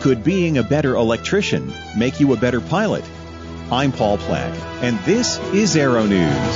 Could being a better electrician make you a better pilot? I'm Paul Plack, and this is Aero News.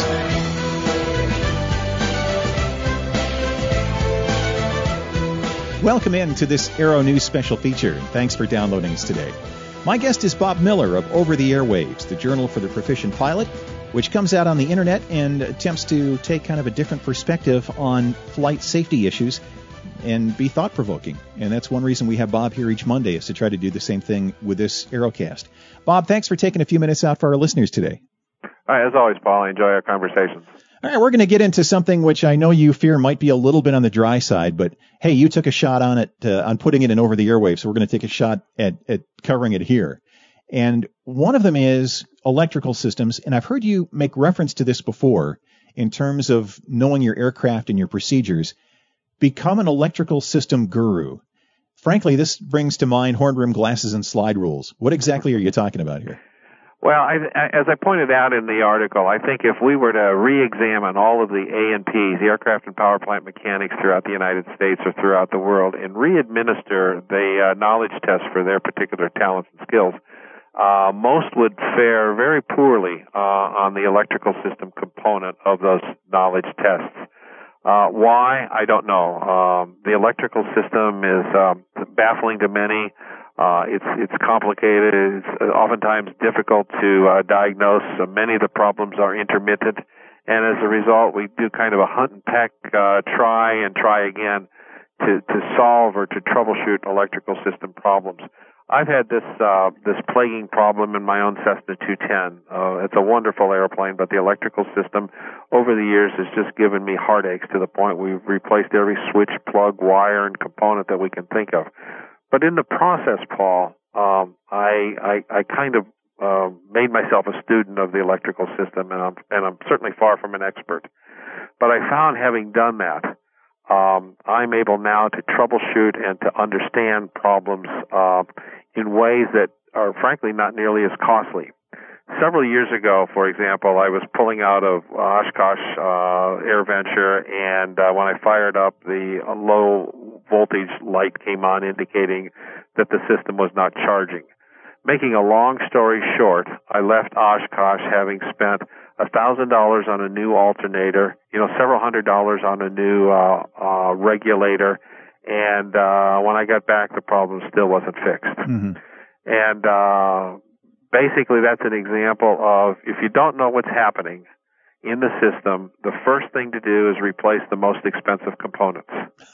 Welcome in to this Aero News special feature. Thanks for downloading us today. My guest is Bob Miller of Over the Airwaves, the Journal for the Proficient Pilot, which comes out on the internet and attempts to take kind of a different perspective on flight safety issues and be thought-provoking. And that's one reason we have Bob here each Monday, is to try to do the same thing with this Aerocast. Bob, thanks for taking a few minutes out for our listeners today. As always, Paul, I enjoy our conversations. All right, we're going to get into something which I know you fear might be a little bit on the dry side, but hey, you took a shot on it, on putting it in Over the Airwaves, so we're going to take a shot at covering it here. And one of them is electrical systems, and I've heard you make reference to this before in terms of knowing your aircraft and your procedures. Become an electrical system guru. Frankly, this brings to mind horn rim glasses and slide rules. What exactly are you talking about here? Well, as I pointed out in the article, I think if we were to re-examine all of the A&Ps, the aircraft and power plant mechanics throughout the United States or throughout the world, and re-administer the knowledge test for their particular talents and skills, most would fare very poorly on the electrical system component of those knowledge tests. Why? I don't know. The electrical system is baffling to many. It's complicated. It's oftentimes difficult to diagnose. Many of the problems are intermittent, and as a result, we do kind of a hunt and peck, try and try again to solve or to troubleshoot electrical system problems. I've had this plaguing problem in my own Cessna 210. It's a wonderful airplane, but the electrical system over the years has just given me heartaches to the point we've replaced every switch, plug, wire, and component that we can think of. But in the process, Paul, I kind of made myself a student of the electrical system, and I'm certainly far from an expert. But I found, having done that, I'm able now to troubleshoot and to understand problems in ways that are frankly not nearly as costly. Several years ago, for example, I was pulling out of Oshkosh AirVenture, and when I fired up, the low voltage light came on indicating that the system was not charging. Making a long story short, I left Oshkosh having spent $1,000 on a new alternator, several $100s on a new regulator, and when I got back, the problem still wasn't fixed. Mm-hmm. And basically, that's an example of, if you don't know what's happening in the system, the first thing to do is replace the most expensive components.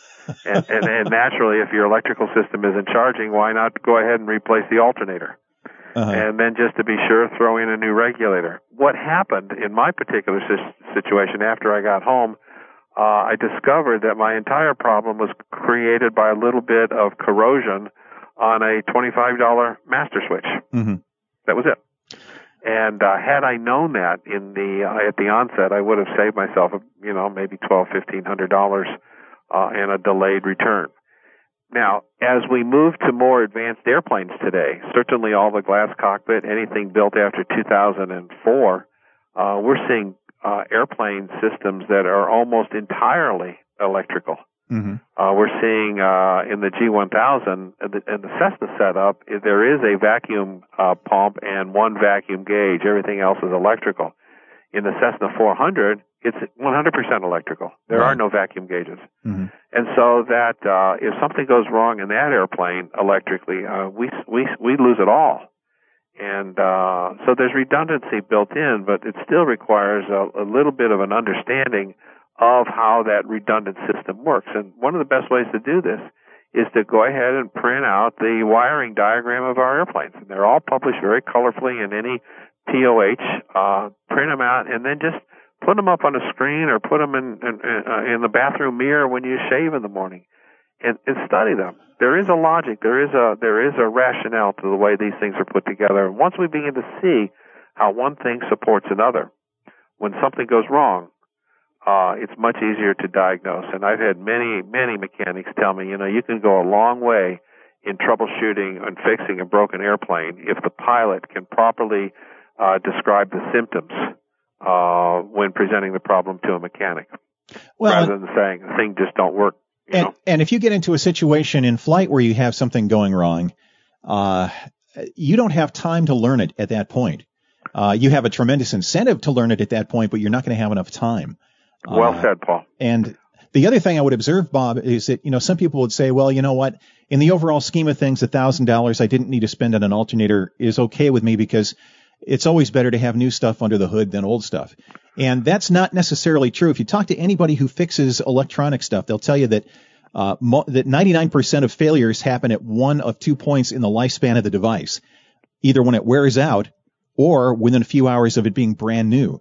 and naturally, if your electrical system isn't charging, why not go ahead and replace the alternator? Uh-huh. And then, just to be sure, throw in a new regulator. What happened in my particular situation after I got home, I discovered that my entire problem was created by a little bit of corrosion on a $25 master switch. Mm-hmm. That was it. And had I known that at the onset, I would have saved myself, maybe $1,200-$1,500 and a delayed return. Now, as we move to more advanced airplanes today, certainly all the glass cockpit, anything built after 2004, we're seeing airplane systems that are almost entirely electrical. Mm-hmm. We're seeing in the G1000 and the Cessna setup, there is a vacuum pump and one vacuum gauge. Everything else is electrical. In the Cessna 400, it's 100% electrical. There are no vacuum gauges. Mm-hmm. And so that if something goes wrong in that airplane electrically, we lose it all. And so there's redundancy built in, but it still requires a little bit of an understanding of how that redundant system works. And one of the best ways to do this is to go ahead and print out the wiring diagram of our airplanes. And they're all published very colorfully in any POH. Print them out and then just put them up on a screen or put them in the bathroom mirror when you shave in the morning, and study them. There is a logic. There is a rationale to the way these things are put together. And once we begin to see how one thing supports another, when something goes wrong, it's much easier to diagnose. And I've had many mechanics tell me, you can go a long way in troubleshooting and fixing a broken airplane if the pilot can properly describe the symptoms when presenting the problem to a mechanic, rather than saying things just don't work. And if you get into a situation in flight where you have something going wrong, you don't have time to learn it at that point. You have a tremendous incentive to learn it at that point, but you're not going to have enough time. Well said, Paul. And the other thing I would observe, Bob, is that, some people would say, well, you know what? In the overall scheme of things, $1,000 I didn't need to spend on an alternator is okay with me because it's always better to have new stuff under the hood than old stuff. And that's not necessarily true. If you talk to anybody who fixes electronic stuff, they'll tell you that that 99% of failures happen at one of 2 points in the lifespan of the device, either when it wears out or within a few hours of it being brand new.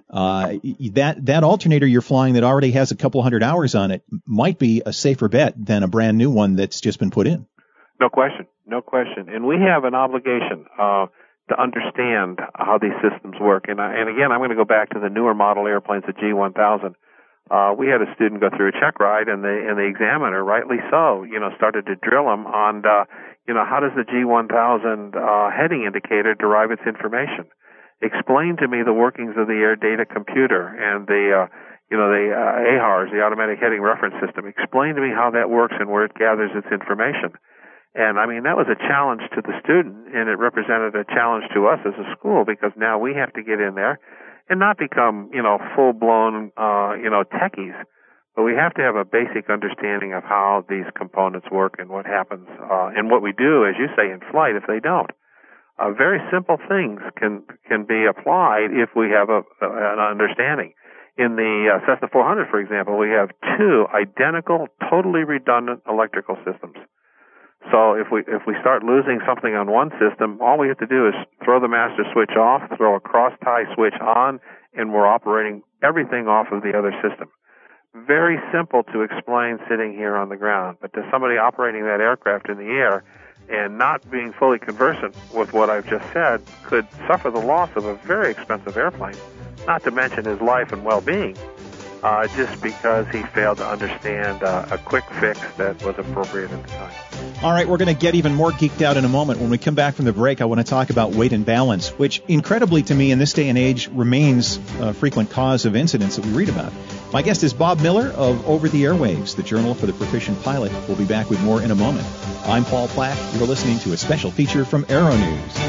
That alternator you're flying that already has a couple hundred hours on it might be a safer bet than a brand new one that's just been put in. No question. And we have an obligation to understand how these systems work. And again, I'm going to go back to the newer model airplanes, the G1000. We had a student go through a check ride, and the examiner, rightly so, started to drill him on, how does the G1000 heading indicator derive its information? Explain to me the workings of the air data computer and the AHRS, the automatic heading reference system. Explain to me how that works and where it gathers its information. And that was a challenge to the student, and it represented a challenge to us as a school, because now we have to get in there and not become, full-blown, techies, but we have to have a basic understanding of how these components work and what happens, and what we do, as you say, in flight if they don't. Very simple things can be applied if we have an understanding. In the Cessna 400, for example, we have 2 identical, totally redundant electrical systems. So if we start losing something on one system, all we have to do is throw the master switch off, throw a cross-tie switch on, and we're operating everything off of the other system. Very simple to explain sitting here on the ground, but to somebody operating that aircraft in the air and not being fully conversant with what I've just said could suffer the loss of a very expensive airplane, not to mention his life and well-being, just because he failed to understand a quick fix that was appropriate at the time. All right, we're going to get even more geeked out in a moment. When we come back from the break, I want to talk about weight and balance, which incredibly to me in this day and age remains a frequent cause of incidents that we read about. My guest is Bob Miller of Over the Airwaves, the Journal for the Proficient Pilot. We'll be back with more in a moment. I'm Paul Plack. You're listening to a special feature from Aero News.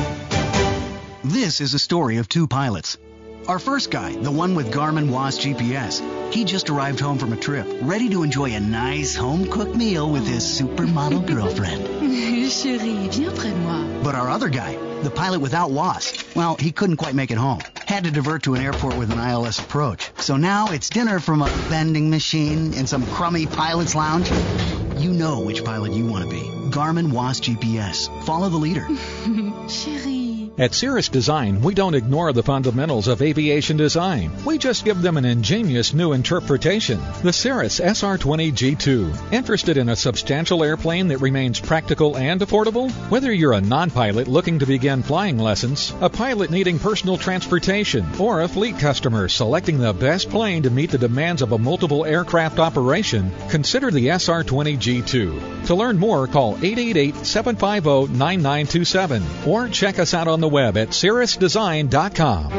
This is a story of 2 pilots. Our first guy, the one with Garmin WAAS GPS, he just arrived home from a trip, ready to enjoy a nice home-cooked meal with his supermodel girlfriend. Chérie, viens près de moi. But our other guy, the pilot without WAAS, well, he couldn't quite make it home. Had to divert to an airport with an ILS approach. So now it's dinner from a vending machine in some crummy pilot's lounge. You know which pilot you want to be. Garmin WAAS GPS. Follow the leader. Chérie. At Cirrus Design, we don't ignore the fundamentals of aviation design. We just give them an ingenious new interpretation. The Cirrus SR20 G2. Interested in a substantial airplane that remains practical and affordable? Whether you're a non-pilot looking to begin flying lessons, a pilot needing personal transportation, or a fleet customer selecting the best plane to meet the demands of a multiple aircraft operation, consider the SR20 G2. To learn more, call 888-750-9927 or check us out on the web at cirrusdesign.com.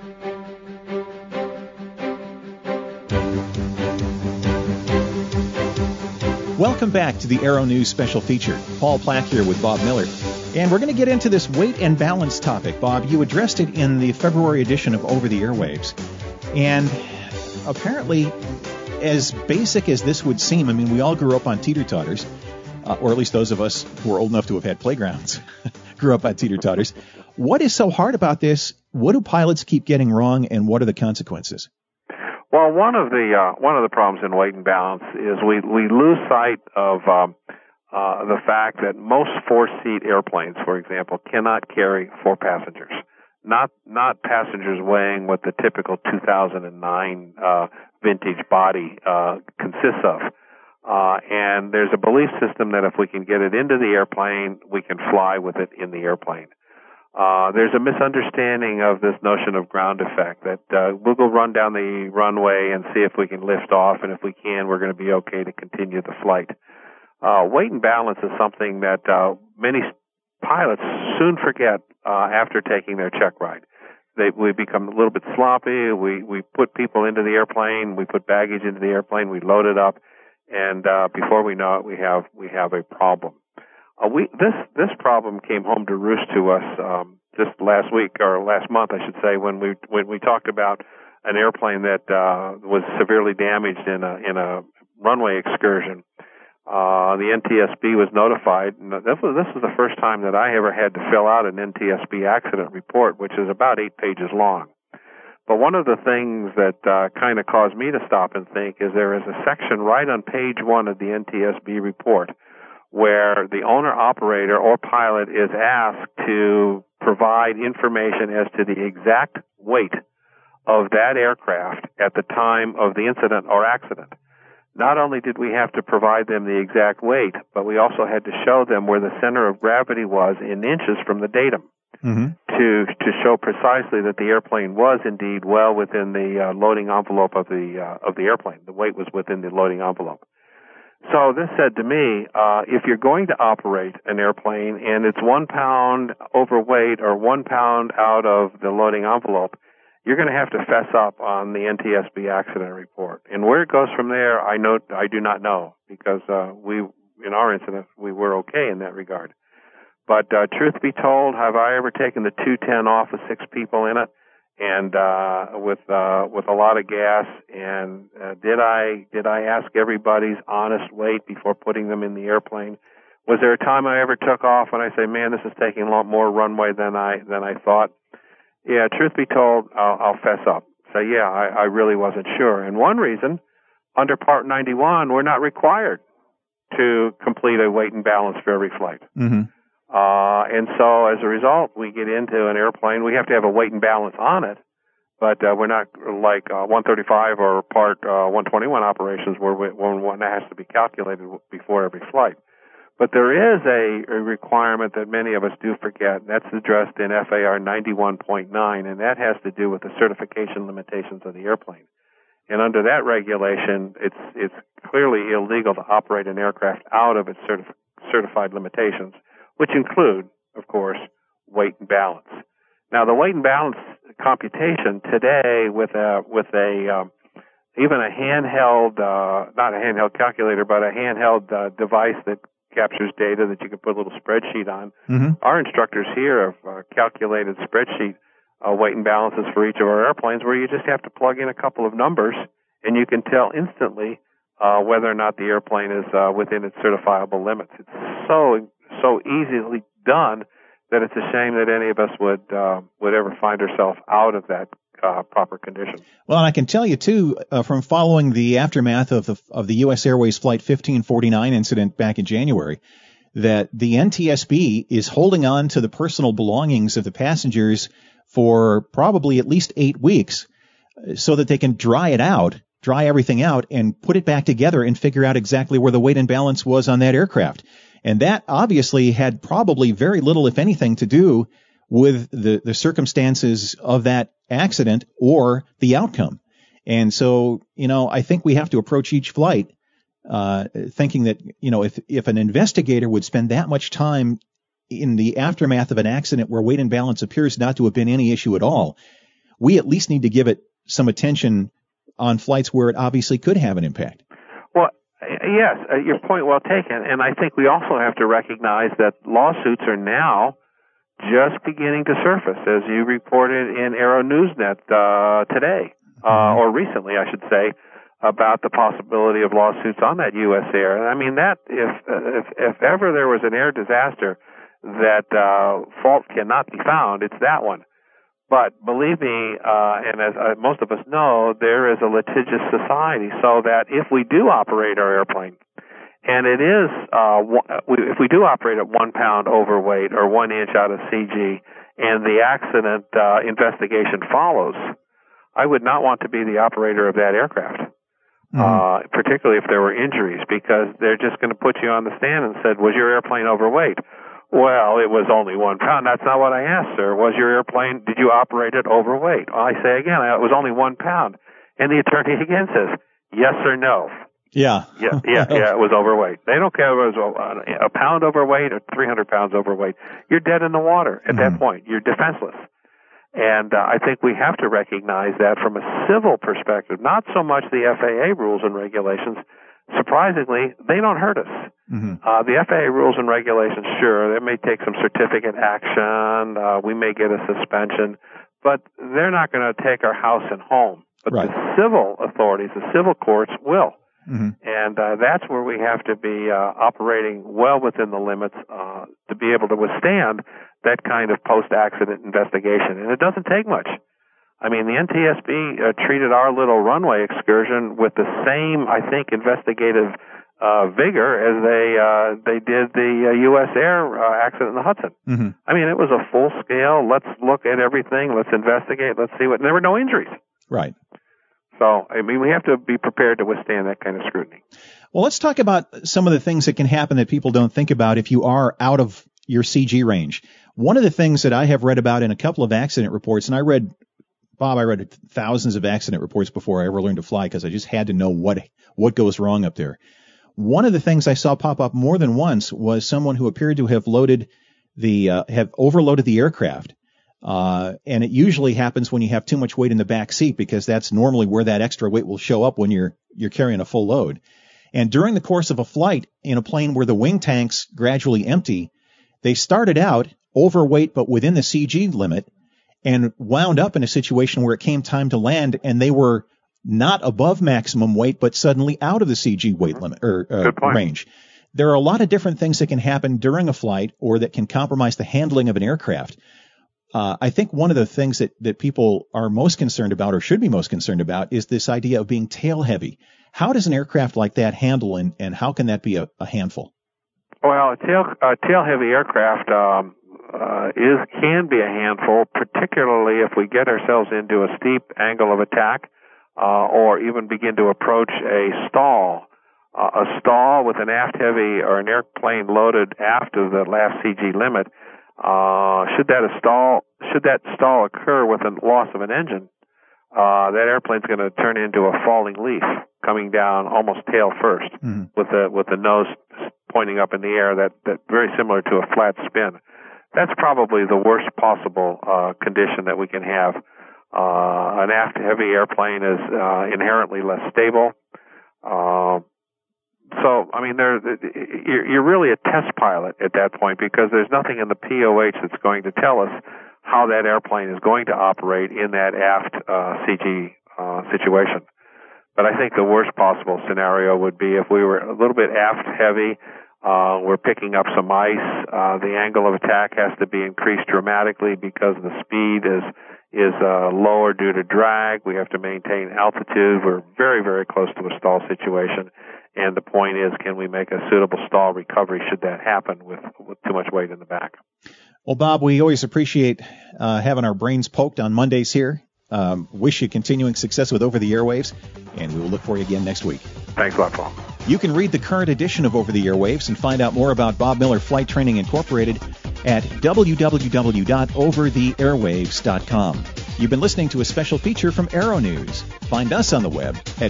Welcome back to the Aero News special feature. Paul Plack here with Bob Miller. And we're going to get into this weight and balance topic. Bob, you addressed it in the February edition of Over the Airwaves. And apparently, as basic as this would seem, we all grew up on teeter-totters, or at least those of us who are old enough to have had playgrounds grew up on teeter-totters. What is so hard about this? What do pilots keep getting wrong, and what are the consequences? Well, one of the problems in weight and balance is we lose sight of the fact that most 4-seat airplanes, for example, cannot carry 4 passengers. Not passengers weighing what the typical 2009 vintage body consists of. And there's a belief system that if we can get it into the airplane, we can fly with it in the airplane. There's a misunderstanding of this notion of ground effect, that we'll go run down the runway and see if we can lift off, and if we can, we're going to be okay to continue the flight. Weight and balance is something that many pilots soon forget after taking their check ride. We become a little bit sloppy. We put people into the airplane, we put baggage into the airplane, we load it up, and before we know it, we have a problem. This problem came home to roost to us just last week, or last month, I should say, when we talked about an airplane that was severely damaged in a runway excursion. The NTSB was notified. And this was the first time that I ever had to fill out an NTSB accident report, which is about 8 pages long. But one of the things that kind of caused me to stop and think is there is a section right on page 1 of the NTSB report where the owner-operator or pilot is asked to provide information as to the exact weight of that aircraft at the time of the incident or accident. Not only did we have to provide them the exact weight, but we also had to show them where the center of gravity was in inches from the datum. Mm-hmm. to show precisely that the airplane was indeed well within the loading envelope of the airplane. The weight was within the loading envelope. So this said to me, if you're going to operate an airplane and it's 1 pound overweight or 1 pound out of the loading envelope, you're going to have to fess up on the NTSB accident report. And where it goes from there, I do not know, because in our incident, we were okay in that regard. But truth be told, have I ever taken the 210 off with 6 people in it, and with a lot of gas? And did I ask everybody's honest weight before putting them in the airplane? Was there a time I ever took off when I say, man, this is taking a lot more runway than I thought? Yeah, truth be told, I'll fess up. So yeah, I really wasn't sure. And one reason, under Part 91, we're not required to complete a weight and balance for every flight. Mm-hmm. And so as a result, we get into an airplane. We have to have a weight and balance on it, but we're not like 135 or Part 121 operations where one has to be calculated before every flight. But there is a requirement that many of us do forget, and that's addressed in FAR 91.9, and that has to do with the certification limitations of the airplane. And under that regulation, it's clearly illegal to operate an aircraft out of its certified limitations, which include, of course, weight and balance. Now, the weight and balance computation today with even a handheld, not a handheld calculator, but a handheld device that captures data that you can put a little spreadsheet on. Mm-hmm. Our instructors here have calculated spreadsheet weight and balances for each of our airplanes, where you just have to plug in a couple of numbers and you can tell instantly whether or not the airplane is within its certifiable limits. It's so easily done that it's a shame that any of us would ever find ourselves out of that proper condition. Well, and I can tell you too, from following the aftermath of the U.S. Airways Flight 1549 incident back in January, that the NTSB is holding on to the personal belongings of the passengers for probably at least 8 weeks, so that they can dry everything out, and put it back together and figure out exactly where the weight and balance was on that aircraft. And that obviously had probably very little, if anything, to do with the circumstances of that accident or the outcome. And so, I think we have to approach each flight thinking that, if an investigator would spend that much time in the aftermath of an accident where weight and balance appears not to have been any issue at all, we at least need to give it some attention on flights where it obviously could have an impact. Well, yes, your point well taken. And I think we also have to recognize that lawsuits are now just beginning to surface, as you reported in Aero Newsnet today, or recently, I should say, about the possibility of lawsuits on that U.S. Air. I mean, that if ever there was an air disaster that fault cannot be found, it's that one. But believe me, and as most of us know, there is a litigious society, so that if we do operate our airplane, and it is, if we do operate at 1 pound overweight or 1 inch out of CG, and the accident investigation follows, I would not want to be the operator of that aircraft, particularly if there were injuries, because they're just going to put you on the stand and said, was your airplane overweight? Well, it was only 1 pound. That's not what I asked, sir. Was your airplane, did you operate it overweight? Well, I say again, it was only 1 pound. And the attorney again says, yes or no. Yeah. Yeah, it was overweight. They don't care if it was a pound overweight or 300 pounds overweight. You're dead in the water at that point. You're defenseless. And I think we have to recognize that from a civil perspective, not so much the FAA rules and regulations, surprisingly, they don't hurt us. Mm-hmm. The FAA rules and regulations, sure, they may take some certificate action. We may get a suspension, but they're not going to take our house and home. But Right. the civil authorities, the civil courts will. Mm-hmm. And that's where we have to be operating well within the limits to be able to withstand that kind of post-accident investigation. And it doesn't take much. I mean, the NTSB treated our little runway excursion with the same, I think, investigative vigor as they did the U.S. Air accident in the Hudson. Mm-hmm. I mean, it was a full scale, let's look at everything, let's investigate, let's see what, and there were no injuries. Right. So, I mean, we have to be prepared to withstand that kind of scrutiny. Well, let's talk about some of the things that can happen that people don't think about if you are out of your CG range. One of the things that I have read about in a couple of accident reports, and I read thousands of accident reports before I ever learned to fly because I just had to know what goes wrong up there. One of the things I saw pop up more than once was someone who appeared to have overloaded the aircraft. And it usually happens when you have too much weight in the back seat because that's normally where that extra weight will show up when you're carrying a full load. And during the course of a flight in a plane where the wing tanks gradually empty, they started out overweight but within the CG limit and wound up in a situation where it came time to land and they were not above maximum weight but suddenly out of the CG weight limit or range. There are a lot of different things that can happen during a flight or that can compromise the handling of an aircraft. I think one of the things that people are most concerned about or should be most concerned about is this idea of being tail heavy. How does an aircraft like that handle and how can that be a handful? Well, a tail heavy aircraft can be a handful, particularly if we get ourselves into a steep angle of attack or even begin to approach a stall. A stall with an aft heavy or an airplane loaded aft of the last CG limit. Should that stall occur with a loss of an engine, that airplane's going to turn into a falling leaf, coming down almost tail first, with the nose pointing up in the air. That very similar to a flat spin. That's probably the worst possible condition that we can have. An aft heavy airplane is inherently less stable. So, I mean, you're really a test pilot at that point because there's nothing in the POH that's going to tell us how that airplane is going to operate in that aft CG situation. But I think the worst possible scenario would be if we were a little bit aft heavy, we're picking up some ice, the angle of attack has to be increased dramatically because the speed is lower due to drag. We have to maintain altitude. We're very, very close to a stall situation. And the point is, can we make a suitable stall recovery should that happen with too much weight in the back? Well, Bob, we always appreciate having our brains poked on Mondays here. Wish you continuing success with Over the Airwaves, and we will look for you again next week. Thanks a lot, Paul. You can read the current edition of Over the Airwaves and find out more about Bob Miller Flight Training Incorporated at www.overtheairwaves.com. You've been listening to a special feature from Aero News. Find us on the web at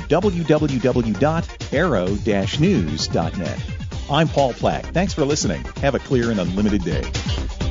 www.aero-news.net. I'm Paul Plack. Thanks for listening. Have a clear and unlimited day.